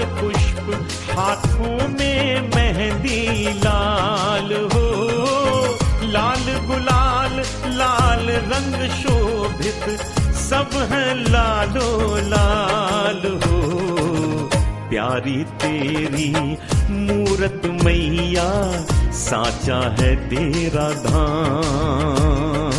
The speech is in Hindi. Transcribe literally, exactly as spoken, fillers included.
पुष्प, हाथों में मेहंदी लाल हो। लाल गुलाल लाल रंग शोभित, सब है लालो लाल हो। प्यारी तेरी मूरत मैया, साचा है तेरा धाम।